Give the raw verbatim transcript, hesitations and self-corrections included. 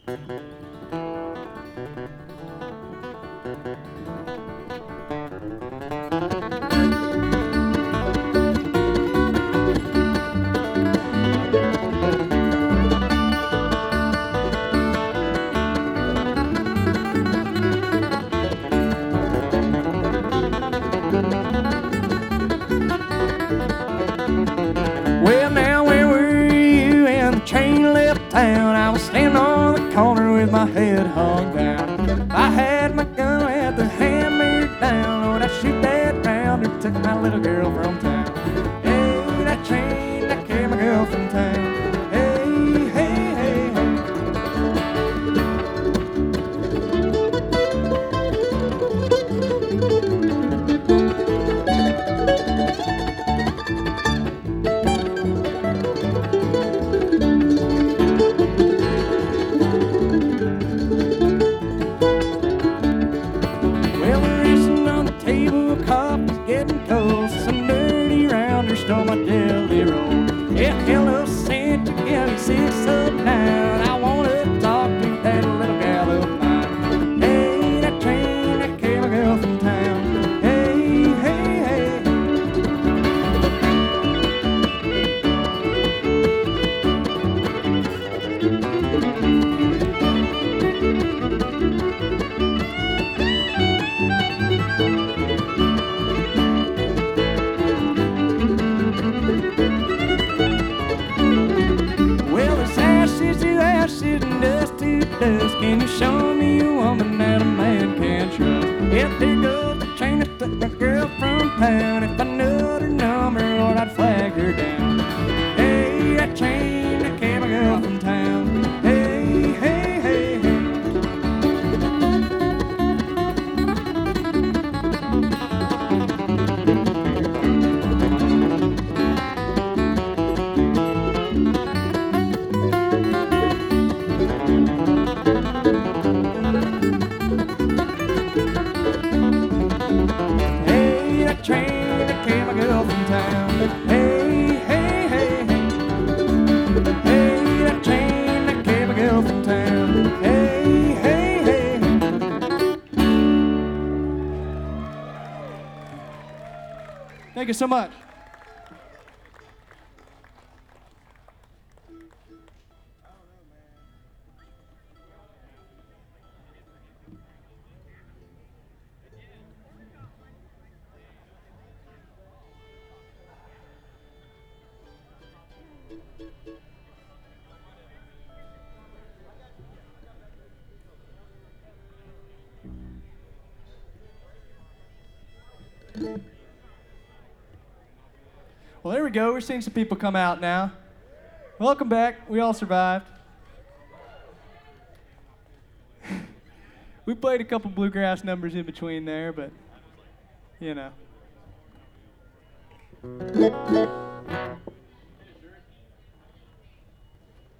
Well, now where were you and the train left town? I was standing on the corner with my head hung down. I had my gun at the hammer down. Lord, I'd shoot that round and took my little girl from town. Hey, that train that carried my girl from town. Hey, hey, hey, hey. Well, we're resting on the table, coffee's getting cold. Some dirty rounder stole my jelly roll. Yeah, hello, Santa, give me six up down. I want to talk to that little gal of mine. Hey, that train that carried my girl from town. Hey, hey, hey. Well, it's ashes to ashes and dust to dust. Can you show me a woman that a man can trust? If there goes the train that took my girl from town. If I knew her number, Lord, I'd flag her down. Hey, that train that carried my girl from town. Hey, hey, hey, hey. Hey, that train that carried my girl from town. Hey, hey, hey, hey. Hey, that train that carried my girl from town. Hey, hey, hey, hey. Thank you so much. Well, there we go. We're seeing some people come out now. Welcome back. We all survived. We played a couple bluegrass numbers in between there, but, you know.